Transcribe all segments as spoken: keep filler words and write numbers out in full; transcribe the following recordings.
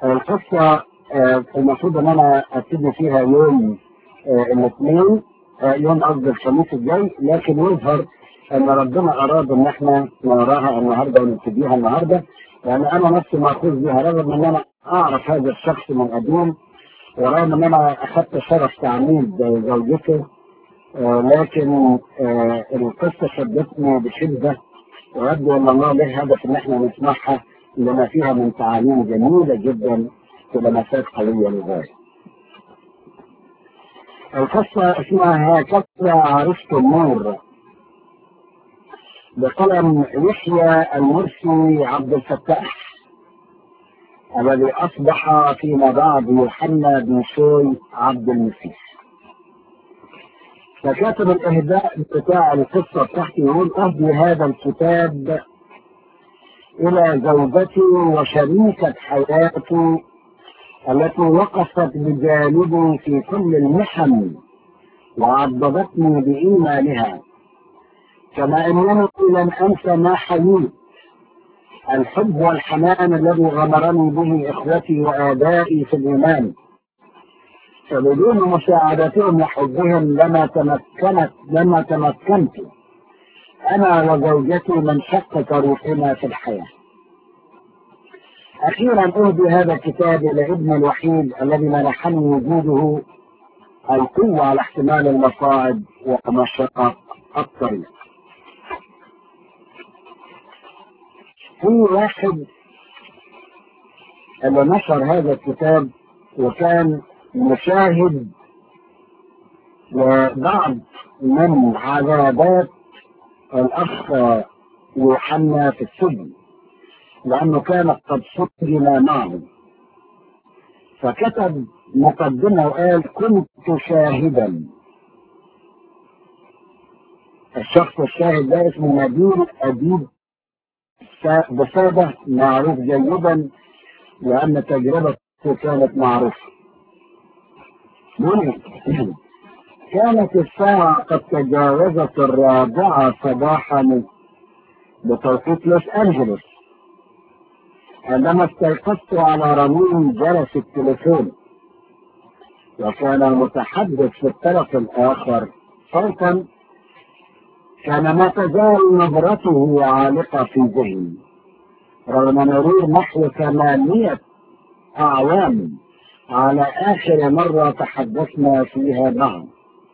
القصة آه، المفروض ان انا ابتدي فيها يوم آه، الاثنين، آه، يوم قصدي الخميس الجاي، لكن يظهر ان ربنا اراد ان احنا نقراها النهارده ونبتديها النهارده. يعني انا نفسي مأخوذ بها رغم ان انا اعرف هذا الشخص من قديم، ورغم ان انا اخذت شرف تعميد زوجته، آه، لكن آه، القصة شدتني بشدة، ويبدو ان الله له هدف ان احنا نسمعها لما فيها من تعاليم جميلة جدا ولمسات قوية للغاية. القصة اسمها هكذا عرفت النور، بقلم يحيى المرسي عبد الفتاح، الذي اصبح فيما بعد يوحنا بن شوي عبد المسيح. فكاتب الاهداء بتاع القصة بتاعتي يقول: اهدي هذا الكتاب الى زوجتي وشريكة حياتي التي وقفت بجانبي في كل المحن وعضدتني بإيمانها، كما أنني لم أنس ما حييت الحب والحنان الذي غمرني به إخوتي وآبائي في الإيمان، فبدون مساعدتهم وحبهم لما تمكنت لما تمكنت أنا وزوجتي من شق طريقنا في الحياة. أخيرا أهدي هذا الكتاب إلى ابن الوحيد الذي منحني وجوده القوة على احتمال المصاعب ومشقة الطريق. في واحد اللي نشر هذا الكتاب وكان مشاهد لبعض من عذابات الأخ يوحنا في السجن، لأنه كان قد سجن معه، فكتب مقدمة وقال: كنت شاهدا. الشخص الشاهد ده اسمه نبيل أديب بسادة، معروف جيدا لأن تجربته كانت معروفة. كانت الساعة قد تجاوزت الرابعة صباحا بتوقيت لوس أنجلوس عندما استيقظت على رنين جرس التليفون، وكان المتحدث في الطرف الآخر صوتا كان ما تزال نبرته عالقة في ذهني رغم مرور نحو ثمانية أعوام على آخر مرة تحدثنا فيها معا.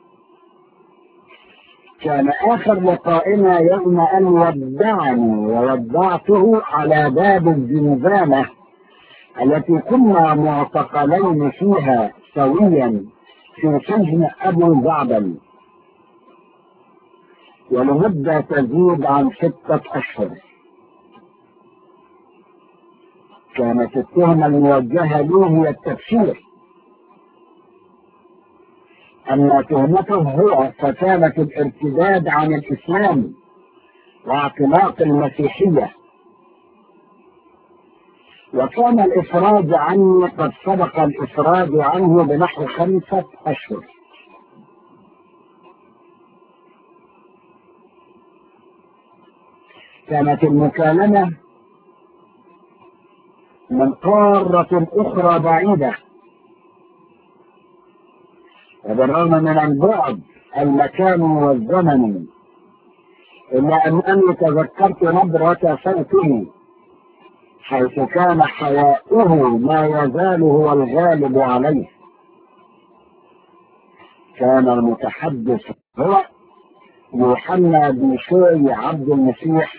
كان آخر لقائنا يوم أن ودعني وودعته على باب الزنزانة التي كنا معتقلين فيها سويا في سجن أبو زعبل، ولمدة تزيد عن ستة أشهر. كانت التهمة الموجهة له هي التفسير، أما تهمته هو فكانت الارتداد عن الإسلام واعتناق المسيحية، وكان الإفراج عني قد سبق الإفراج عنه بنحو خمسة أشهر. كانت المكالمة من قارة أخرى بعيدة، وبالرغم من البعد المكان والزمن إلا أنني تذكرت نبرة صوته، حيث كان حياؤه ما يزال هو الغالب عليه. كان المتحدث هو يوحنا بن شوي عبد المسيح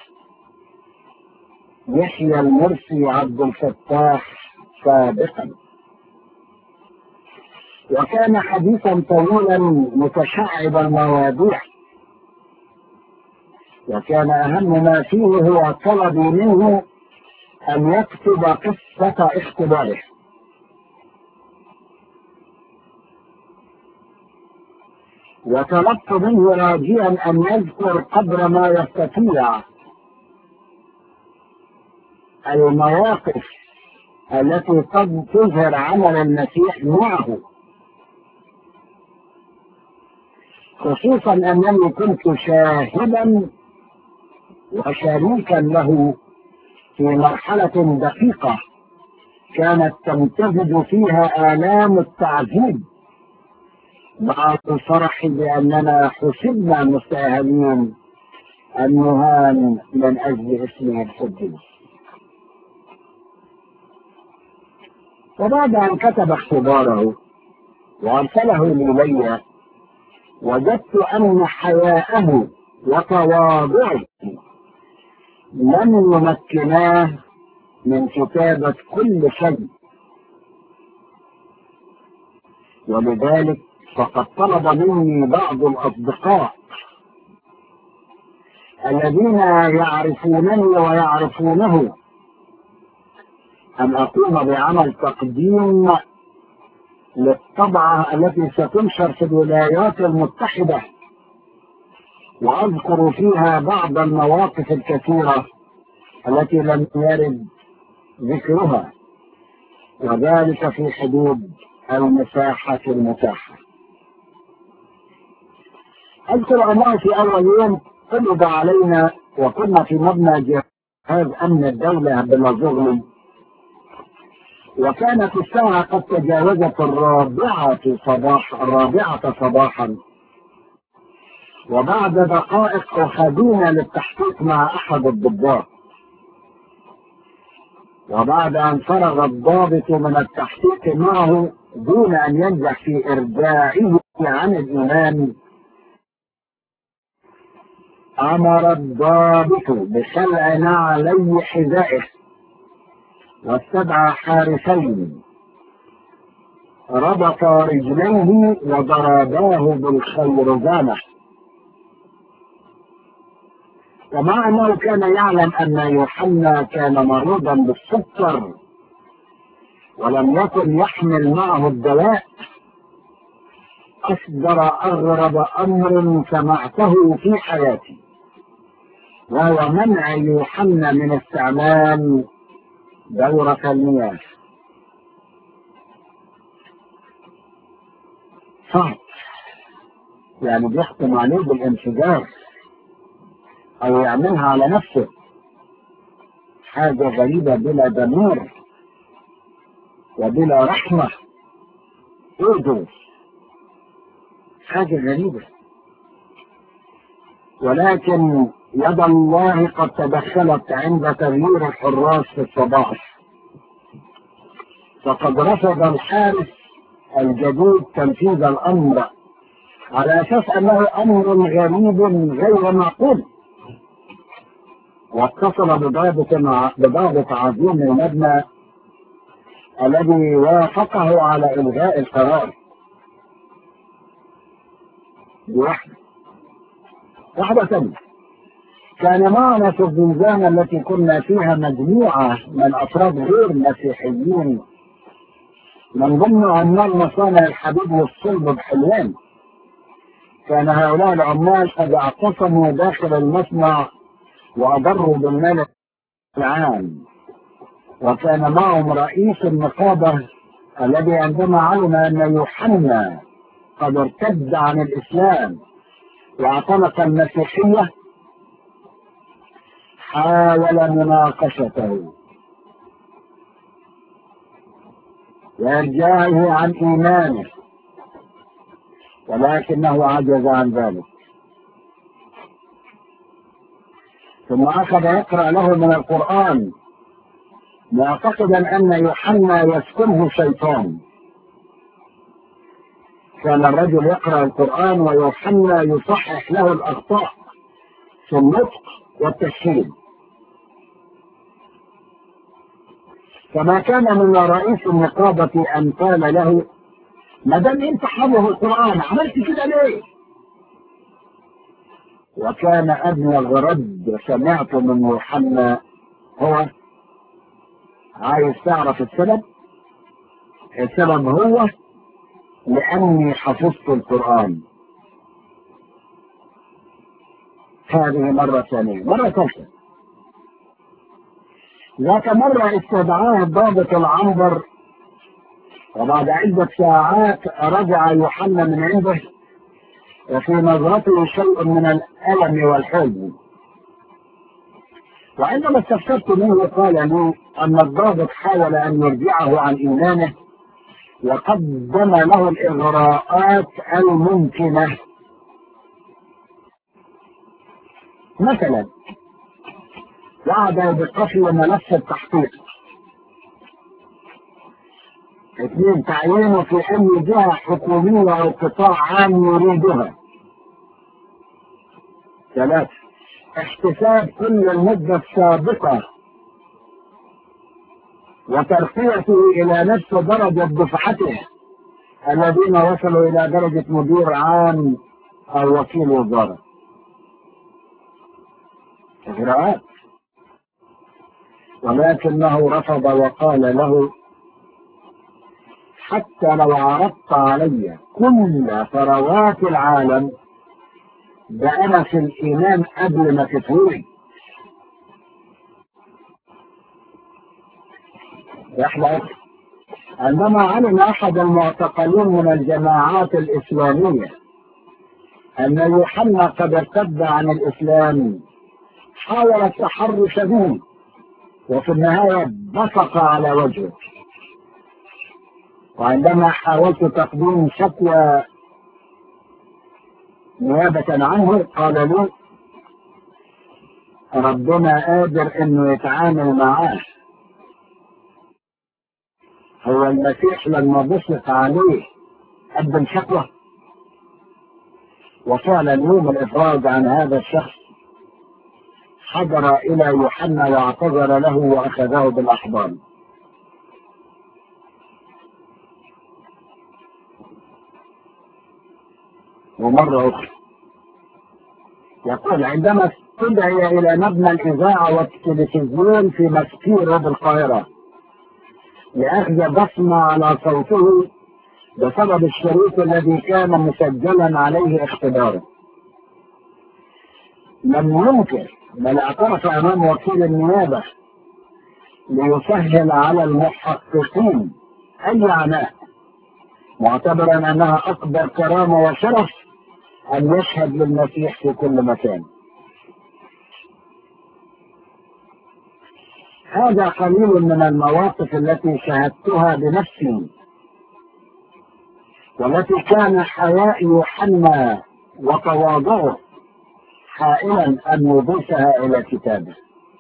يحيى المرسي عبد الفتاح سابقا، وكان حديثا طويلا متشعب المواضيع، وكان أهم ما فيه هو طلبي منه أن يكتب قصة اختباره. وطلبت منه راجيا أن يذكر قدر ما يستطيع المواقف التي قد تظهر عمل المسيح معه، خصوصا أنني كنت شاهدا وشريكا له في مرحلة دقيقة كانت تمتزج فيها آلام التعذيب مع الفرح بأننا حسبنا مستأهلين أن نهان من أجل اسمه القدوس. وبعد أن كتب اختباره وأرسله إلي، وجدت أن حياءه وتواضعه لم يمكناه من كتابة كل شيء، ولذلك فقد طلب مني بعض الأصدقاء الذين يعرفونني ويعرفونه أن أقوم بعمل تقديم للطبعة التي ستنشر في الولايات المتحدة، وأذكر فيها بعض المواقف الكثيرة التي لم يرد ذكرها، وذلك في حدود المساحة المتاحة. أذكر أنه في أول يوم قبض علينا وكنا في مبنى جهاز أمن الدولة بلازغلي، وكانت الساعة قد تجاوزت الرابعة صباح الرابعة صباحا، وبعد دقائق أخذونا للتحقيق مع أحد الضباط. وبعد أن فرغ الضابط من التحقيق معه دون أن ينجح في إرجاعه عن الإمام، أمر الضابط بخلع نعلي حذائه واستدعى حارسين ربطا رجليه وضرباه بالخيرزانة. ومع أنه كان يعلم أن يوحنا كان مريضا بالسكر ولم يكن يحمل معه الدواء، أصدر أغرب أمر سمعته في حياتي، وهو منع يوحنا من استعمال دورة المياه. صعب، يعني بيحكم عليه بالانفجار أو يعملها على نفسه، حاجة غريبة بلا ضمير وبلا رحمة. ايه دول؟ حاجة غريبة. ولكن يد الله قد تدخلت عند تغيير الحراس في الصباح، فقد رفض الحارس الجديد تنفيذ الأمر على أساس أنه أمر غريب غير معقول، واتصل بضابط بضابط عظيم المبنى الذي وافقه على إلغاء القرار بوحدة واحدة ثانية. كان معنا في الزنزانة التي كنا فيها مجموعة من أفراد غير مسيحيين، من ضمن عمال مصانع الحديد والصلب بحلوان. كان هؤلاء العمال قد اعتصموا داخل المصنع وأضروا بالمال العام، وكان معهم رئيس النقابة الذي عندما علم أن يوحنا قد ارتد عن الإسلام واعتنق المسيحية حاول مناقشته وإرجاعه عن إيمانه، ولكنه عجز عن ذلك. ثم أخذ يقرأ له من القرآن معتقدا أن يوحنا يسكنه شيطان. كان الرجل يقرأ القرآن ويوحنا يصحح له الأخطاء في النطق والتشكيل. فما كان من رئيس النقابة أن قال له: ما دام أنت حافظ القرآن عملت كده ليه؟ وكان أبلغ رد سمعت من يوحنا هو: عايز تعرف السبب؟ السبب هو لأني حفظت القرآن. هذه مرة ثانية. مرة ثالثة، ذات مرة استدعاه الضابط العنبر، وبعد عدة ساعات رجع يوحنا من عنده وفي نظرته شيء من الألم والحزن، وعندما استفسرت منه قال لي أن الضابط حاول أن يرجعه عن إيمانه وقدم له الإغراءات الممكنة. مثلا وعد بقفل ملف التحقيق. اثنين تعيينه في أي جهة حكومية أو قطاع عام يريدها. ثلاثة احتساب كل المدة السابقة وترقيته إلى نفس درجة دفعته الذين وصلوا إلى درجة مدير عام أو وكيل وزارة. إجراءات. ولكنه رفض وقال له حتى لو عرضت علي كل ثروات العالم ده أنا في الإيمان قبل ما تتولد. يحلى عندما علم أحد المعتقلين من الجماعات الإسلامية أن يوحنا قد ارتد عن الإسلام حاول التحرش به وفي النهاية بصق على وجهه. وعندما حاولت تقديم شكوى نيابة عنه قال لي ربنا قادر انه يتعامل معاه. هو المسيح لما بصق عليه قدم شكوى؟ وفعلا يوم الافراج عن هذا الشخص حضر الى يوحنا واعتذر له واخذه بالاحضان. ومرة أخرى يقول عندما استدعي إلى مبنى الإذاعة والتلفزيون في مسكيرة بالقاهرة لأخذ بصمة على صوته بسبب الشريط الذي كان مسجلا عليه اختباره، لم ينكر بل اعترف أمام وكيل النيابة ليسهل على المحققين أي عناء، معتبرا أنها أكبر كرامة وشرف أن يشهد للمسيح في كل مكان. هذا قليل من المواقف التي شاهدتها بنفسي والتي كان حياء يوحنا وتواضعه حائلا أن يضيفها إلى كتابه.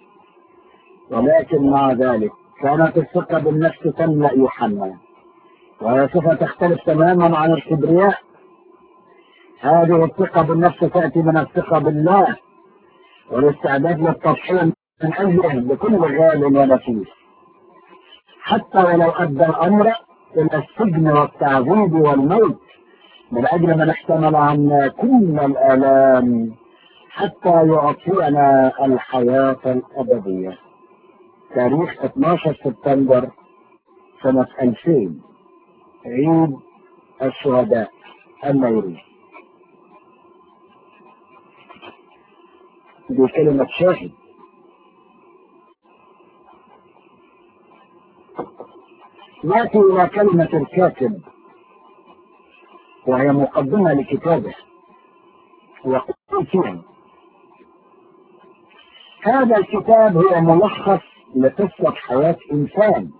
ولكن مع ذلك كانت الثقة بالنفس تملأ يوحنا، وهي صفة تختلف تماما عن الكبرياء. هذه الثقة بالنفس تأتي من الثقة بالله والاستعداد للتضحية من أجله بكل غال ونفيس، حتى ولو أدى الأمر إلى السجن والتعذيب والموت من أجل من احتمل عنا كل الآلام حتى يعطينا الحياة الأبدية. تاريخ اثناشر سبتمبر سنة ألفين، عيد الشهداء النيروبي. دي كلمة شاهد. نأتي إلى كلمة الكاتب وهي مقدمة لكتابه، ويقول فيها هذا الكتاب هو ملخص لقصة حياة إنسان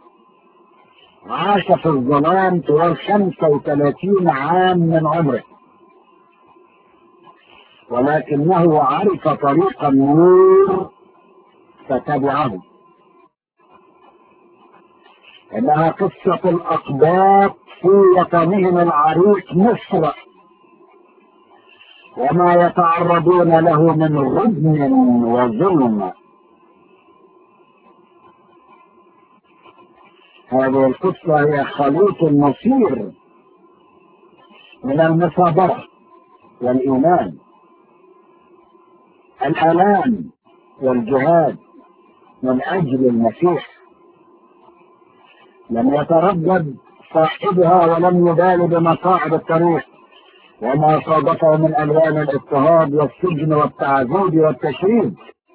عاش في الظلام طوال خمسة وثلاثين عام من عمره، ولكنه عرف طريق النور فتبعه. إنها قصة الأقباط في وطنهم العريق مصر وما يتعرضون له من غبن وظلم. هذه القصة هي خليط مثير من المثابرة والإيمان، الآلام والجهاد من أجل المسيح. لم يتردد صاحبها ولم يبال بمصاعب الطريق وما صادفه من ألوان الاضطهاد والسجن والتعذيب والتشريد.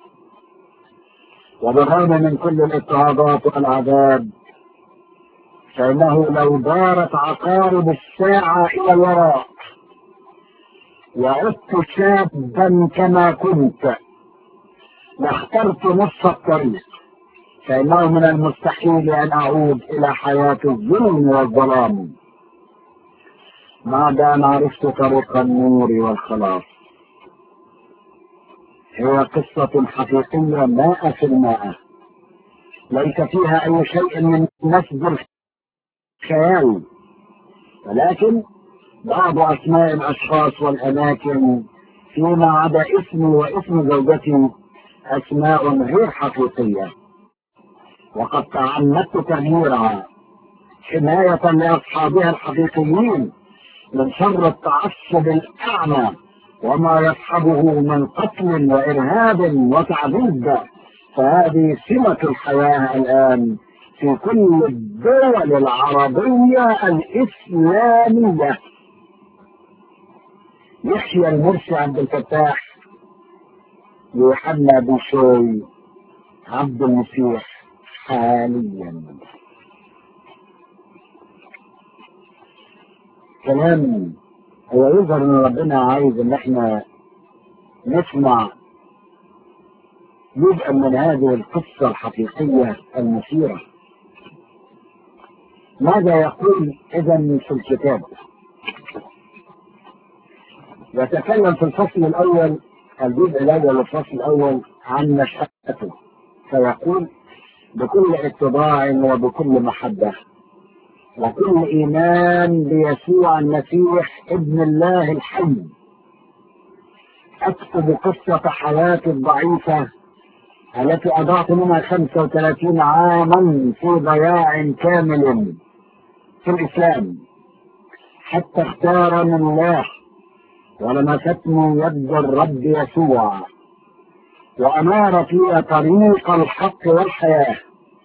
وبالرغم من كل الاضطهادات والعذاب فإنه لو دارت عقارب الساعة إلى الوراء وعدت شابا كما كنت واخترت نصف الطريق، فإنه من المستحيل أن أعود إلى حياة الظلم والظلام بعد أن عرفت طريق النور والخلاص. هي قصة حقيقية مائة في المائة، ليس فيها أي شيء من نسج الخيال، ولكن بعض أسماء الأشخاص والأماكن فيما عدا اسمي واسم زوجتي أسماء غير حقيقية، وقد تعمدت تغييرها حماية لأصحابها الحقيقيين من شر التعصب الأعمى وما يصحبه من قتل وإرهاب وتعذيب. فهذه سمة الحياة الآن في كل الدول العربية الإسلامية. يحيى المرسي عبد الفتاح، يوحنا بوشوي، عبد المسيح حاليا. كلام هو يظهر ان ربنا عايز ان احنا نسمع جزءا من هذه القصة الحقيقية المثيرة. ماذا يقول اذا في الكتاب؟ يتكلم في الفصل الاول، الجزء الاول الفصل الاول، عن نشأته، فيقول: بكل اتباع وبكل محبة وكل إيمان بيسوع المسيح ابن الله الحي أكتب قصة حياتي الضعيفة التي أضعت منها خمسة وثلاثين عاما في ضياع كامل في الإسلام، حتى اختارني الله ولمستني يد الرب يسوع وأنارت لي طريق الحق والحياة،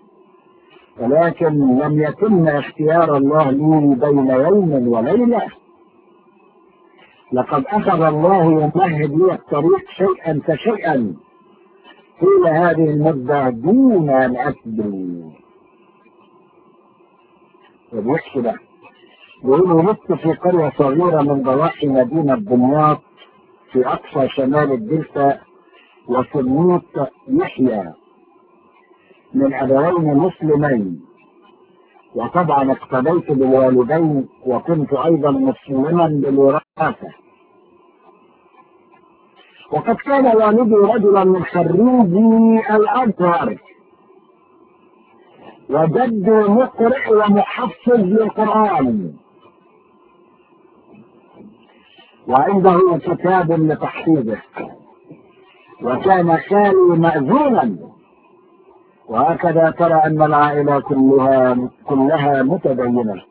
ولكن لم يتم اختيار الله لي بين يوم وليلة. لقد أخذ الله يمهد لي الطريق شيئا فشيئا طول هذه المدة دون أن أدري. وبيحكي ده، بيقول: ولدت في قرية صغيرة من ضواحي مدينة دمياط في أقصى شمال الدلتا، وسميت يحيى من أبوين مسلمين، وطبعا اقتديت بالوالدين وكنت أيضا مسلما بالوراثة. وقد كان والدي رجلا من خريجي الأزهر، وجدي مقرئ ومحفظ للقرآن، وعنده كتاب لتحفيظه، وكان خالي مأذونا. وهكذا ترى أن العائلة كلها كلها متدينة.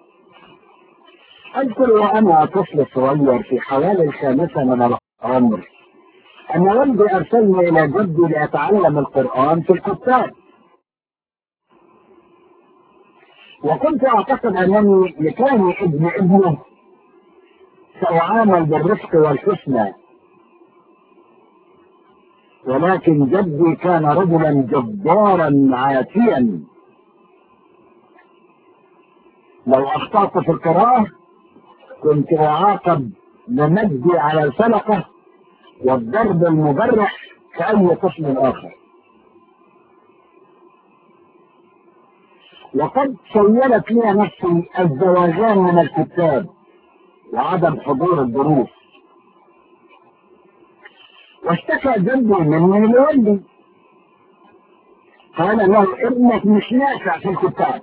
أذكر وأنا طفل صغير في حوالي الخامسة من العمر أن والدي أرسلني إلى جدي لأتعلم القرآن في الكتاب، وكنت أعتقد أنني لكوني ابن ابنه سأعامل بالرفق والحسنى، ولكن جدي كان رجلا جبارا عاتيا. لو أخطأت في القراءة كنت أعاقب بمجدي على الفلقة والضرب المبرح كأي طفل آخر. وقد سيلت لي نفسي الزواجان من الكتاب وعدم حضور الدروس، واشتكى جدي مني لوالدي، قال له: ابنك مش نافع في الكتاب،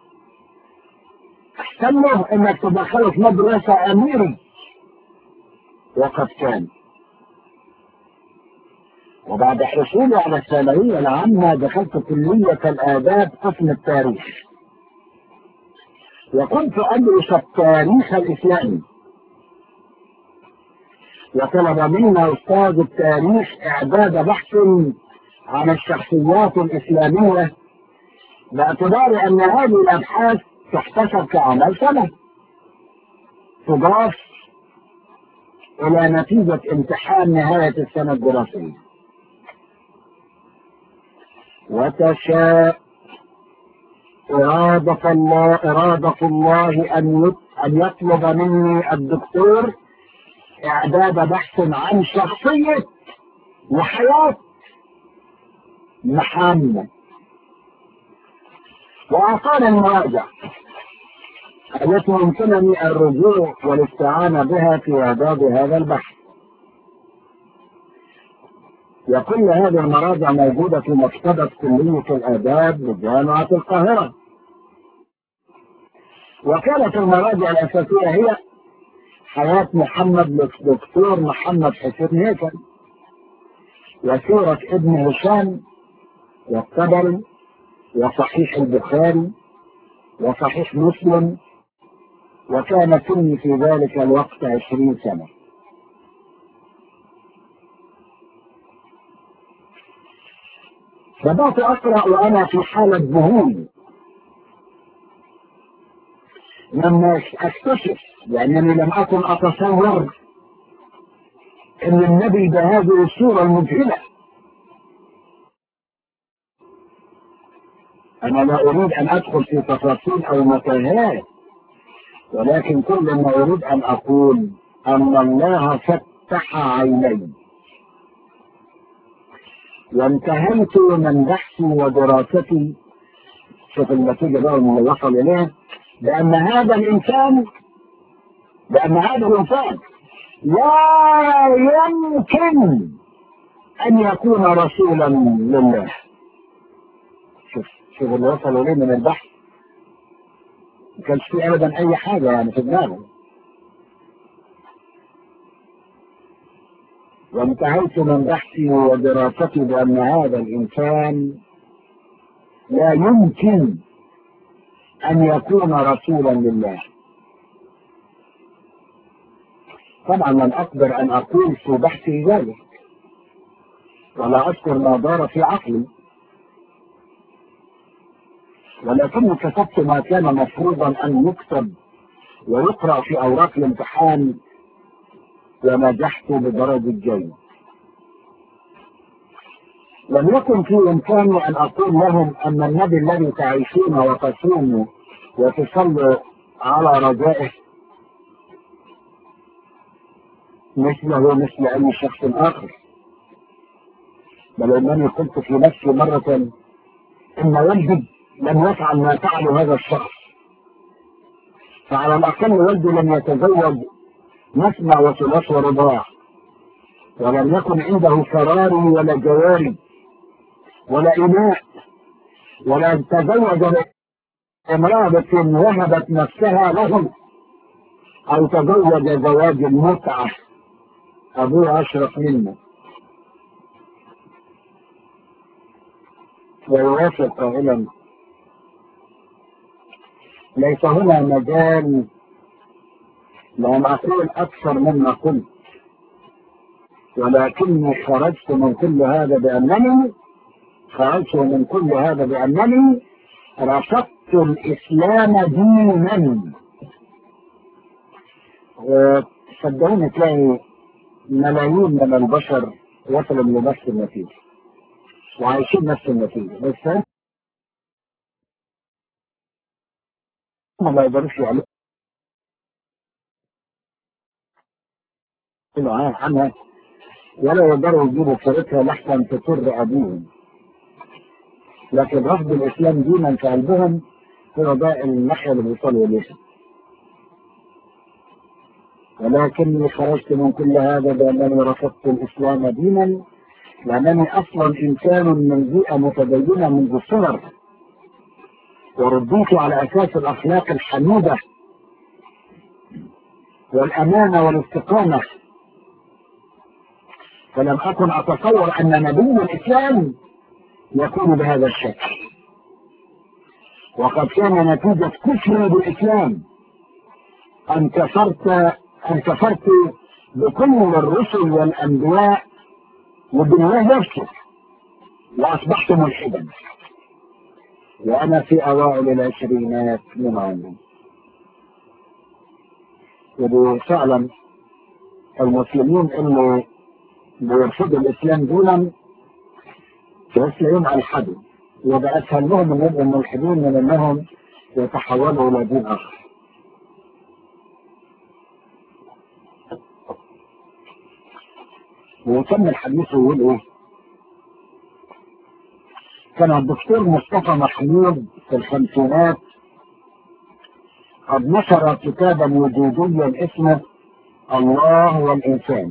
احسن له انك تدخله في مدرسة اميري. وقد كان. وبعد حصولي على الثانوية العامة دخلت كلية الآداب قسم التاريخ، وكنت أدرس التاريخ الإسلامي. وطلب منا أستاذ التاريخ إعداد بحث عن الشخصيات الإسلامية، باعتبار أن هذه الأبحاث تحتسب كعمل سنة تضاف إلى نتيجة امتحان نهاية السنة الدراسية. وتشاء إرادة الله إرادة الله أن أن يطلب مني الدكتور إعداد بحث عن شخصية وحياة محمد. وأعطانا المراجع التي يمكنني الرجوع والاستعانة بها في إعداد هذا البحث. وكل هذه المراجع موجودة في مكتبة كلية الآداب بجامعة القاهرة. وكانت المراجع الأساسية هي حياة محمد للدكتور محمد حسين هيكل، وسيرة ابن هشام، والطبري، وصحيح البخاري، وصحيح مسلم. وكان سني في ذلك الوقت عشرين سنة. بدأت أقرأ وأنا في حالة ذهول لما أكتشف، لأنني لم أكن أتصور أن النبي بهذه الصورة المذهلة. أنا لا أريد أن أدخل في تفاصيل أو متاهات، ولكن كل ما أريد أن أقول أن الله فتح عيني، وانتهيت من بحثي ودراستي، شوف النتيجة بقى اللي وصل إليها، بأن هذا الإنسان بأن هذا الإنسان لا يمكن أن يكون رسولا لله. شوف شوف اللي وصل إليه من البحث، ما كانش فيه أبدا أي حاجة يعني في دماغه. وانتهيت من بحثي ودراستي بأن هذا الإنسان لا يمكن أن يكون رسولا لله. طبعا لم أقدر أن أقول في بحثي ذلك، ولا أذكر ما دار في عقلي، ولكني كتبت ما كان مفروضا أن يكتب ويقرأ في أوراق الامتحان، ونجحت بدرجة جيد. لم يكن في إمكاني أن أقول لهم أن النبي الذي تعيشون وتصوموا وتصلوا على رجائه مثله مثل أي شخص آخر، بل إنني قلت في نفسي مرة إن والدي لم يفعل ما فعل هذا الشخص، فعلى الأقل والدي لم يتزوج مثنى وثلاث ورباع، ولم يكن عنده فراري ولا جواري ولا إناء، ولا تزوج امرأة وهبت نفسها له، أو تزوج زواج المتعة أبوه أشرف منه. ويوافق قائلا: ليس هنا مجال لأن أقول أكثر مما قلت، ولكني خرجت من كل هذا بأنني خرجت من كل هذا بأنني رفضت الإسلام دينا. صدقوني تلاقي ملايين من البشر وصلوا لنفس النتيجة وعايشين نفس النتيجة، بس هم ما يقدروش يعملوا عنها، ولا يقدروا يجيبوا سيرتها لحسن تضر أبيهم. لكن رفض الإسلام دينا في قلبهم هو ده الناحية اللي بيوصلوا إليها. ولكني خرجت من كل هذا بأنني رفضت الإسلام دينا، لأنني أصلا إنسان من بيئة متدينة منذ الصغر، وربيت على أساس الأخلاق الحميدة والأمانة والاستقامة، فلم أكن أتصور أن نبي الإسلام يكون بهذا الشكل. وقد كان نتيجة كفري بالإسلام أن كفرت أن كفرت بكل الرسل والأنبياء وبالله نفسه، وأصبحت ملحدا وأنا في أوائل العشرينات من عمري. وفعلا المسلمين اللي بيرفضوا الإسلام دولا يسلمون على الحد، وبقى أسهل لهم أن يبقوا ملحدين من أنهم يتحولوا إلى دين آخر. ويكمل حديثه ويقول إيه: كان الدكتور مصطفى محمود في الخمسينات قد نشر كتابا وجوديا اسمه الله والإنسان،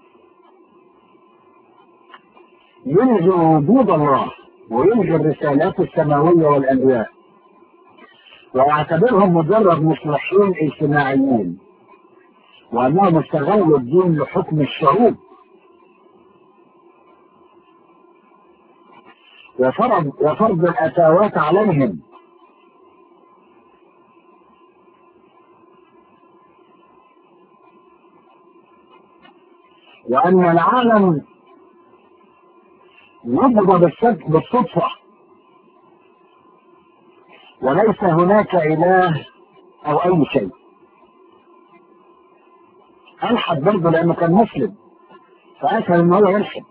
يلغي وجود الله ويلغي الرسالات السماوية والأنبياء، ويعتبرهم مجرد مصلحين اجتماعيين، وأنهم استغلوا الدين لحكم الشعوب وفرض وفرض الأتاوات عليهم، وأن العالم وجد بالصدفة وليس هناك إله أو أي شيء. ألحد برضه لأنه كان مسلم فأسهل إن هو يلحد.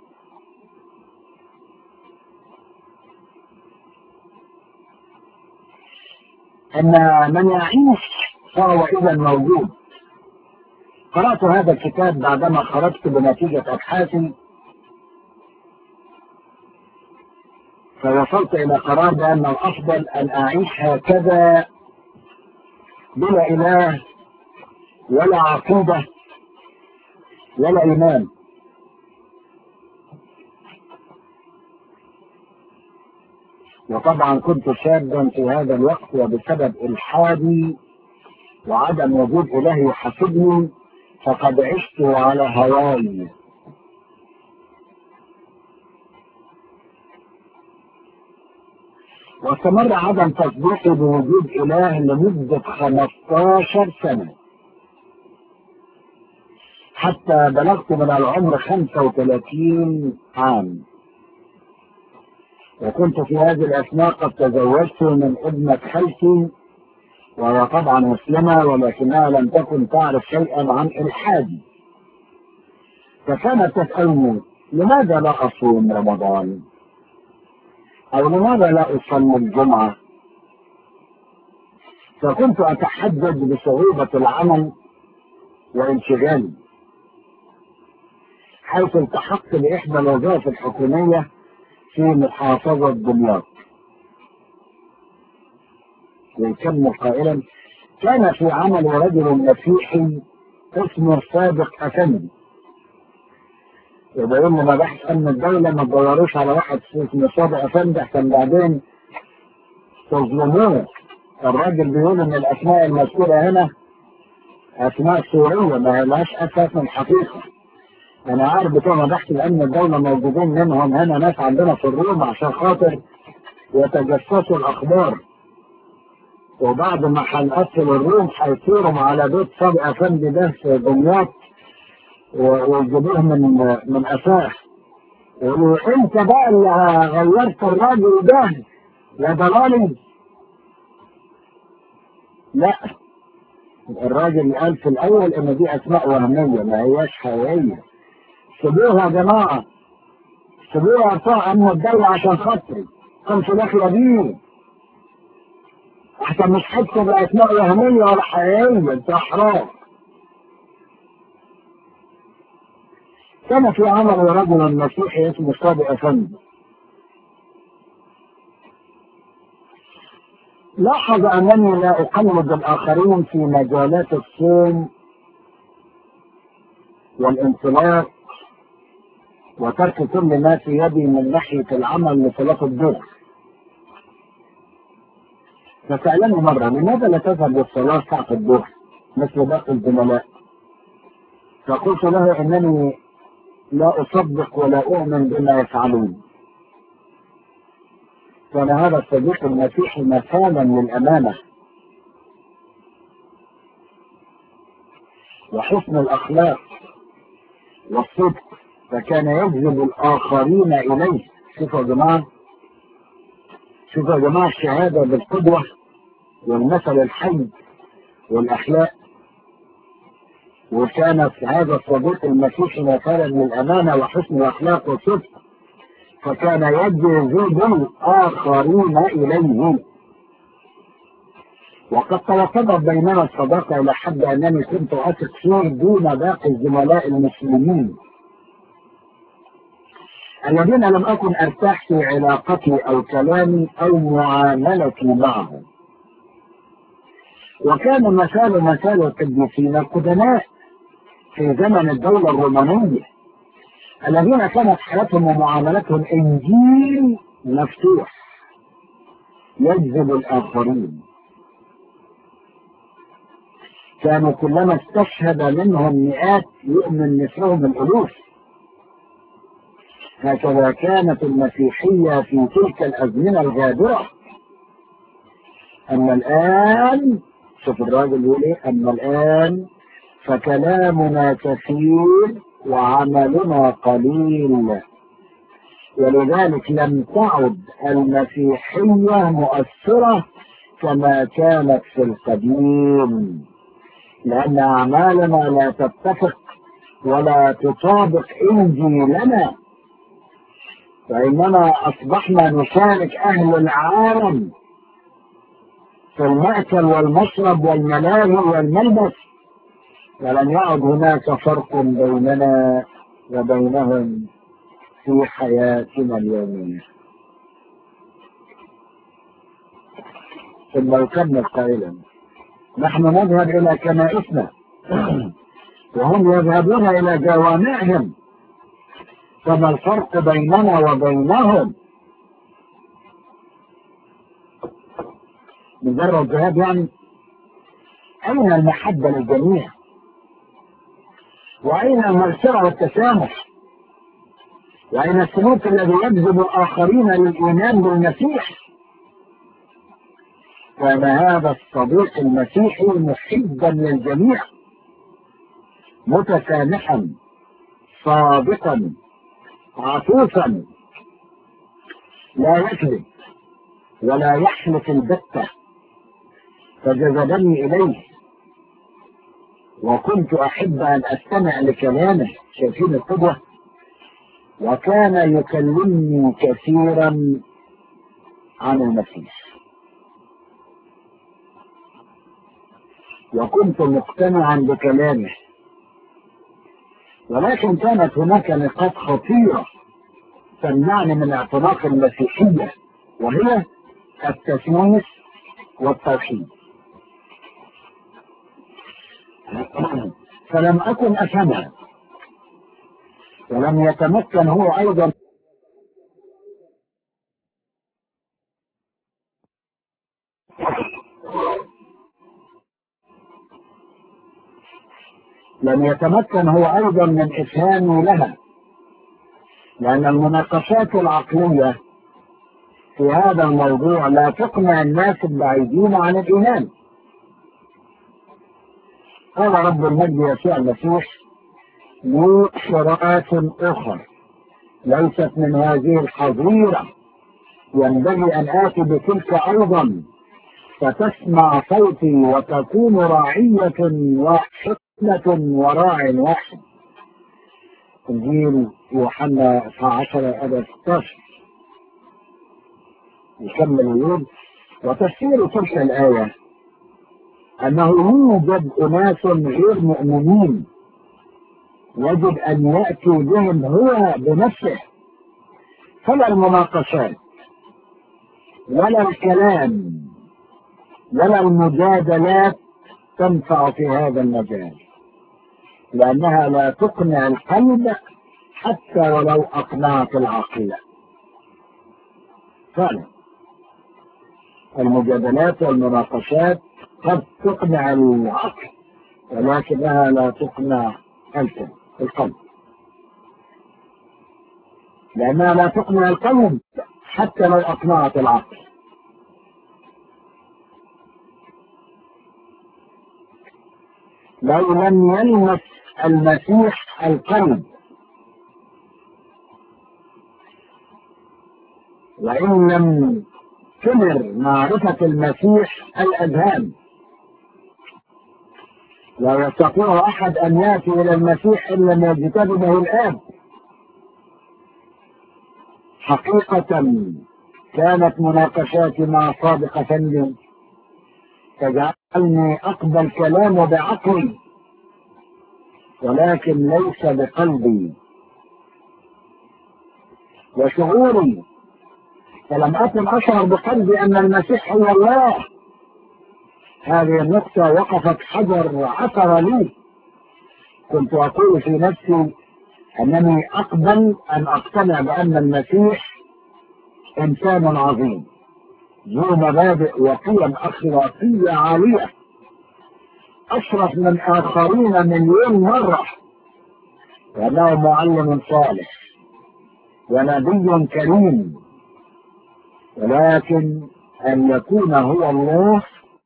أن من يعيش فهو إذا موجود. قرأت هذا الكتاب بعدما خرجت بنتيجة أبحاثي، فوصلت إلى قرار بأن الأفضل أن أعيش هكذا بلا إله ولا عقيدة ولا إيمان. وطبعا كنت شابا في هذا الوقت، وبسبب إلحادي وعدم وجود إله يحاسبني فقد عشت على هواي. واستمر عدم تصديقي بوجود إله لمدة خمستاشر سنة، حتى بلغت من العمر خمسة وثلاثين عام. وكنت في هذه الأثناء قد تزوجت من ابنة خالتي، وهي طبعا مسلمة ولكنها لم تكن تعرف شيئا عن إلحادي، فكانت تسألني لماذا لا أصوم رمضان؟ أو لماذا لا أصلي الجمعة؟ فكنت أتحجج بصعوبة العمل وانشغالي، حيث التحقت بإحدى الوظائف الحكومية في محافظة دمياط. ويكمل قائلا: كان في عمل رجل مسيحي اسمه صادق أفندي، وبيقول لي مباحث أمن الدولة ما تدوروش على واحد اسمه صادق أفندي عشان بعدين تظلموه. الراجل بيقول إن الأسماء المذكورة هنا أسماء سورية ما لهاش أساس من حقيقة. أنا عارف بتوع مباحث الأمن الدولة موجودين منهم هنا ناس عندنا في الروم عشان خاطر يتجسسوا الأخبار، وبعد ما هنقفل الروم هيصيروا على بيت صادق أفندي ده في دمياط ويجيبوه من من أساس، يقولوا أنت بقى اللي غيرت الراجل ده يا ضلالي. لا، الراجل قال في الأول إن دي أسماء وهمية ما هياش حقيقية. سيبوها يا جماعة، سيبوها بتوع أمن الدولة عشان خاطري، كنت داخلة بيه حتى مش حتى بأسماء وهمية ولا حقيقية، أنت أحرار. كان في عمل رجل مسيحي اسمه صادق أفندي، لاحظ أنني لا أقلد الآخرين في مجالات الصوم والانطلاق وترك كل ما في يدي من ناحية العمل لصلاة الظهر. فسألني مرة: لماذا لا تذهب للصلاة ساعة الظهر مثل باقي الزملاء؟ فقلت له إنني لا أصدق ولا أؤمن بما يفعلون. كان هذا الصديق المسيحي مثالا للأمانة وحسن الأخلاق والصدق، فكان يجذب الآخرين إليه. شوفوا يا جماعة، شوفوا يا جماعة الشهادة بالقدوة والمثل الحي والأخلاق. وكانت هذا الصديق المسيحي مثالا للأمانة وحسن الأخلاق والصدق، فكان يجذب الآخرين إليه. وقد توسطت بيننا الصداقة إلى حد أنني كنت أثق فيه دون باقي الزملاء المسلمين الذين لم أكن أرتاح في علاقتي أو كلامي أو معاملتي معهم. وكان مثال مثال القديسين القدماء في زمن الدولة الرومانية الذين كانت حياتهم ومعاملتهم إنجيل مفتوح يجذب الآخرين. كانوا كلما استشهد منهم مئات يؤمن مثلهم الألوف. هكذا كانت المسيحية في تلك الأزمنة الغابرة. أما الآن، شوف الراجل يقول إيه، أما الآن فكلامنا كثير وعملنا قليل، ولذلك لم تعد المسيحية مؤثرة كما كانت في القديم، لأن أعمالنا لا تتفق ولا تطابق إنجيلنا، فإننا أصبحنا نشارك أهل العالم في المأكل والمشرب والملاهي والملبس، ولم يعد هناك فرق بيننا وبينهم في حياتنا اليومية. ثم يكمل قائلا: نحن نذهب إلى كنائسنا وهم يذهبون إلى جوامعهم، فما الفرق بيننا وبينهم؟ مجرد ذهاب يعني؟ أين المحبة للجميع؟ وأين المغفرة والتسامح؟ وأين السلوك الذي يجذب الآخرين للإيمان بالمسيح؟ كان هذا الصديق المسيحي محبا للجميع، متسامحا صادقا عطوفا، لا يكذب ولا يحلف البتة، فجذبني إليه وكنت أحب أن أستمع لكلامه. شايفين القدوة؟ وكان يكلمني كثيرا عن المسيح، وكنت مقتنعا بكلامه، ولكن كانت هناك نقاط خطيرة تمنعني من اعتناق المسيحية، وهي التسميس والتوحيد. فلم أكن أفهمها، ولم يتمكن هو أيضا لم يتمكن هو أيضا من إفهامي لها، لأن المناقشات العقلية في هذا الموضوع لا تقنع الناس البعيدين عن الإيمان. قال رب المجد يسوع المسيح: لي شرائع أخرى ليست من هذه الحظيرة، ينبغي أن آتي بتلك أيضا، فتسمع صوتي وتكون راعية واحدة وراع واحد. إنجيل يوحنا اثنا عشر آية ستة عشر. يكمل يقول: وتفسير تلك الآية أنه يوجد أناس غير مؤمنين يجب أن يأتي بهم هو بنفسه، فلا المناقشات ولا الكلام ولا المجادلات تنفع في هذا المجال، لأنها لا تقنع القلب حتى ولو أقنعت العقل. فعلا المجادلات والمناقشات قد تقنع العقل، ولكنها لا تقنع القلب، لأنها لا تقنع القلب حتى لو أقنعت العقل. لو لم يلمس المسيح القلب، وإن لم تمر معرفة المسيح الأذهان، لا يستطيع أحد أن يأتي إلى المسيح إلا ما يجتذبه الآب. حقيقة كانت مناقشاتي مع صادق أفندي تجعلني أقبل كلامه بعقلي ولكن ليس بقلبي، وشعوري، فلم أكن أشعر بقلبي أن المسيح هو الله. هذه النقطة وقفت حجر عثر لي. كنت أقول في نفسي أنني أقبل أن أقتنع بأن المسيح إنسان عظيم ذو مبادئ وقيم أخلاقية عالية، أشرف من آخرين مليون مرة، وأنه معلم صالح ونبي كريم، ولكن أن يكون هو الله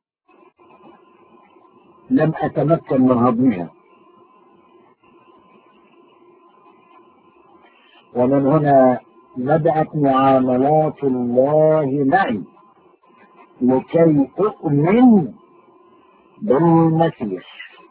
لم أتمكن من هضمها. ومن هنا بدأت معاملات الله معي لكي أؤمن بالمسيح.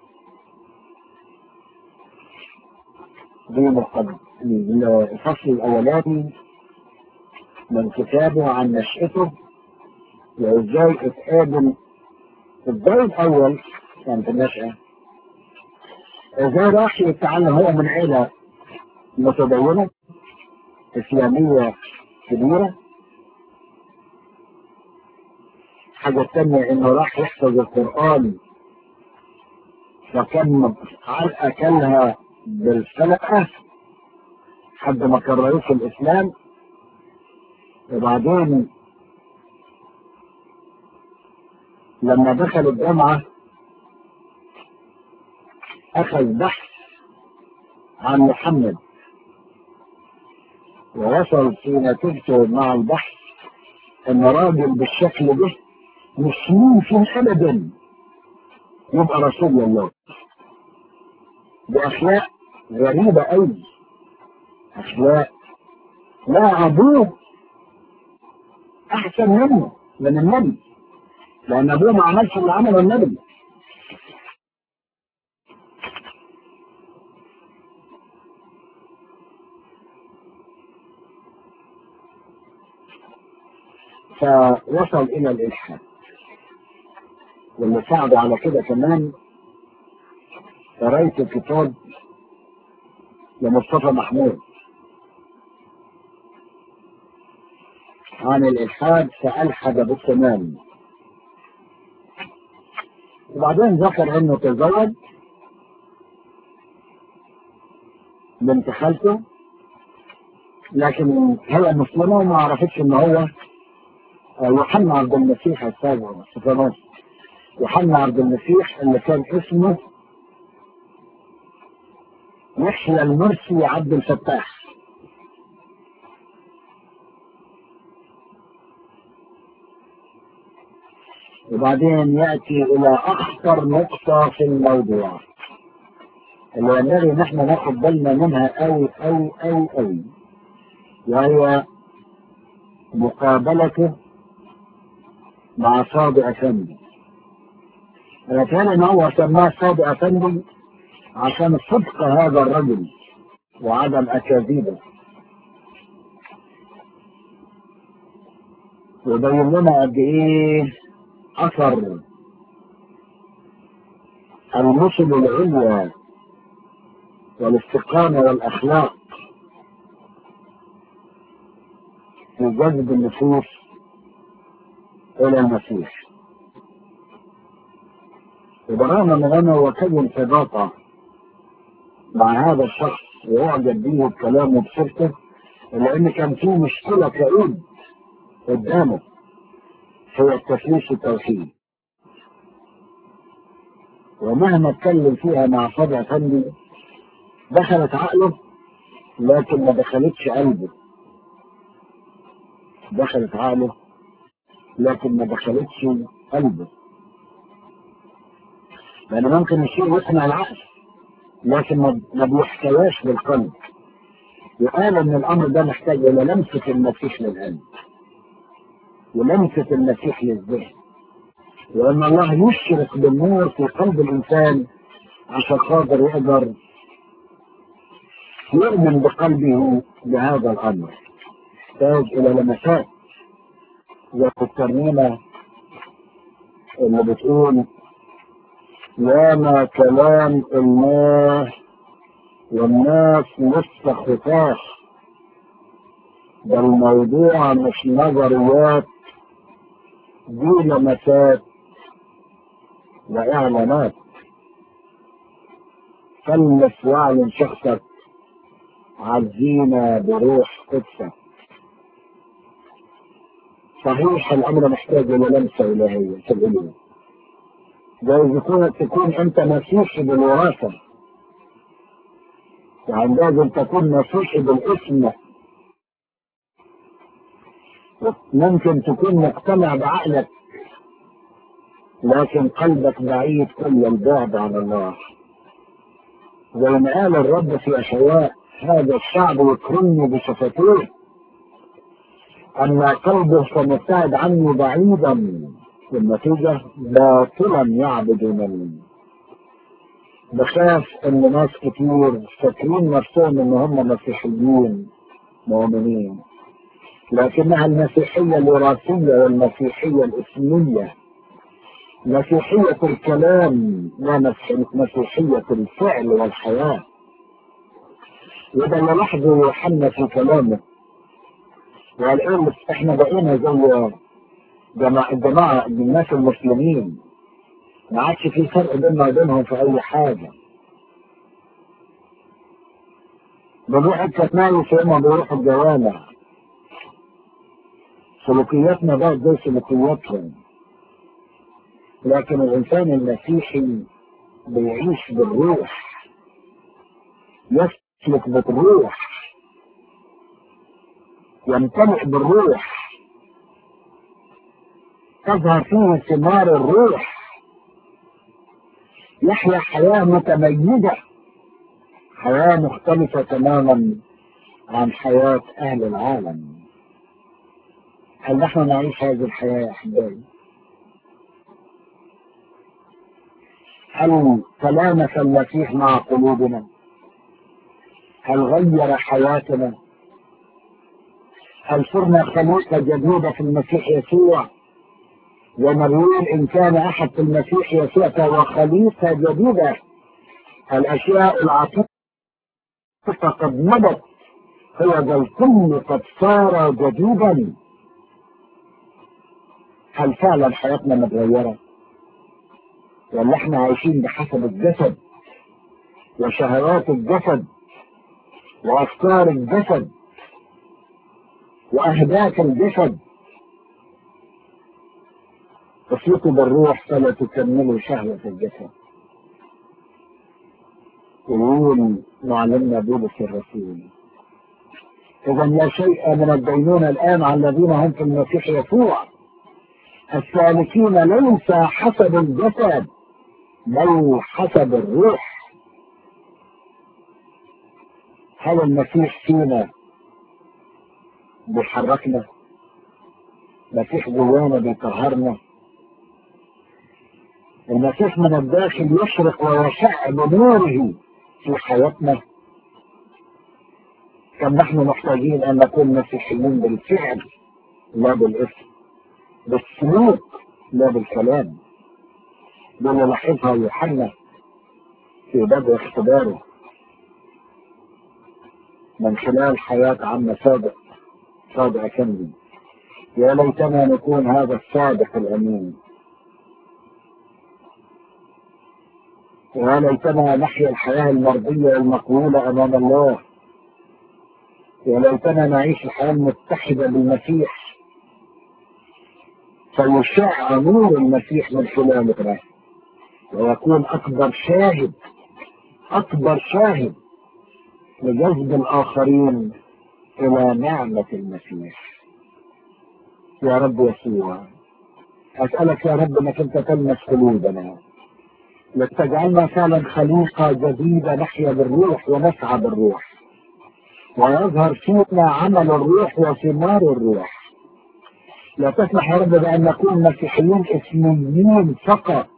دي مقدمة الفصل الأولاني من كتابه عن نشأته وإزاي اتقابل. الدور الأول كان في النشأة، إزاي راح يتعلم هو من عيلة متدينة إسلامية كبيرة. حاجة تانية إنه راح يحفظ القرآن فكان علقة كلها بالفلقة حد ما كرروش الإسلام. وبعدين لما دخل الجامعة أخذ بحث عن محمد، ووصل في نتيجته مع البحث ان راجل بالشكل ده مش ممكن ابدا يبقى رسول الله، باخلاق غريبه قوي، اخلاق لا ابوه احسن منه من النبي، لان ابوه ما عملش اللي عمله النبي. فوصل الى الالحاد، واللي ساعده على كده كمان قريت كتاب لمصطفى محمود عن الالحاد فالحد بالتمام. وبعدين ذكر انه تزوج بنت خالته، لكن هي مسلمه وما عرفتش ان هو يوحنا عبد المسيح السابع استفانوس. يوحنا عبد المسيح اللي كان اسمه يحيى المرسي عبد الفتاح. وبعدين ياتي الى اخطر نقطه في الموضوع اللي ينبغي ان احنا ناخد بالنا منها قوي قوي قوي قوي، وهي مقابلته مع صادق افندي. انا كان ان هو سماه صادق افندي عشان صدق هذا الرجل وعدم اكاذيبه، ويبين لنا قد ايه اثر الرسل العليا والاستقامه والاخلاق في جذب النفوس الى المسيح. وبرغم من انه وكون صداقه مع هذا الشخص ويعجب به بكلامه بصورته، الا ان كان في مشكله كئيب قدامه هي التفليس التوحيد. ومهما اتكلم فيها مع صادق افندي دخلت عقله لكن ما دخلتش قلبه، دخلت عقله لكن ما دخلتش قلبه، لان ممكن الشيء يسمع العقل لكن ما بيحتواش بالقلب. وقال ان الامر ده محتاج الى لمسه المسيح للقلب ولمسه المسيح للذهن، وان الله يشرق بالنور في قلب الانسان عشان خاطر يقدر يؤمن بقلبه بهذا الامر. يحتاج الى لمسات زي الترنيمه اللي بتقول ياما كلام الله والناس لسه خفاف ده الموضوع مش نظريات، دي لمسات وإعلانات. كلف واعلن شخصك عزينا بروح قدسك. صحيح الأمر محتاج إلى لمسة إلهية في القلوب، جايز يكون تكون أنت مسيحي بالوراثة، يعني لازم تكون مسيحي بالاسم، ممكن تكون مقتنع بعقلك لكن قلبك بعيد كل البعد عن الله. زي ما قال الرب في أشعياء: هذا الشعب يكرمني بشفتيه أما قلبه فمبتعد عني بعيدا، والنتيجة باطلا يعبدونني. بخاف ان ناس كتير فاكرين نفسهم ان هم مسيحيين مؤمنين، لكنها المسيحية الوراثية والمسيحية الاسمية، مسيحية الكلام لا مسيحية الفعل والحياة. وده اللي لاحظه يوحنا في كلامه، والآن احنا بقينا زي جماعة الجماعة الناس المسلمين، ما عادش في فرق بيننا وبينهم في أي حاجة. بنروح الكتنايس وهم بيروحوا الجوامع، سلوكياتنا بقت زي سلوكياتهم. لكن الإنسان المسيحي بيعيش بالروح، يسلك بالروح، يمتلئ بالروح، تظهر فيه ثمار الروح، يحيا حياة متميزة، حياة مختلفة تماما عن حياة أهل العالم. هل نحن نعيش هذه الحياة يا أحبائي؟ هل تلامس المسيح مع قلوبنا؟ هل غير حياتنا؟ هل صرنا خليقة جديدة في المسيح يسوع؟ وما بيقول إن كان أحد في المسيح يسوع فهو خليقة جديدة، الأشياء العتيقة قد مضت، هو ذا الكل قد صار جديدا. هل فعلا حياتنا متغيرة؟ ولا احنا عايشين بحسب الجسد وشهوات الجسد وأفكار الجسد وأهداف الجسد؟ تسلكوا بالروح فلا تكملوا شهوة الجسد. يقول معلمنا بولس الرسول: إذا لا شيء من الدينونة الآن على الذين هم في المسيح يسوع، السالكين ليس حسب الجسد بل حسب الروح. هل المسيح فينا بيحركنا؟ المسيح جوانا بيطهرنا؟ المسيح من الداخل يشرق ويشع بنوره في حياتنا؟ كم نحن محتاجين أن نكون مسيحيين بالفعل لا بالاسم، بالسلوك لا بالكلام. ده اللي لاحظها يوحنا في بدء اختباره من خلال حياة عم صادق صادق كندي. يا ليتنا نكون هذا الصادق الأمين، يا ليتنا نحيا الحياة المرضية المقبولة أمام الله، يا ليتنا نعيش الحياة المتحدة بالمسيح فيشع نور المسيح من خلالنا ويكون أكبر شاهد أكبر شاهد لجذب الآخرين إلى نعمة المسيح. يا رب يسوع، أسألك يا رب أنك أنت تلمس قلوبنا لتجعلنا فعلا خليقة جديدة نحيا بالروح ونسعى بالروح، ويظهر فينا عمل الروح وثمار الروح. لا تسمح يا رب بأن نكون مسيحيين اسميين فقط،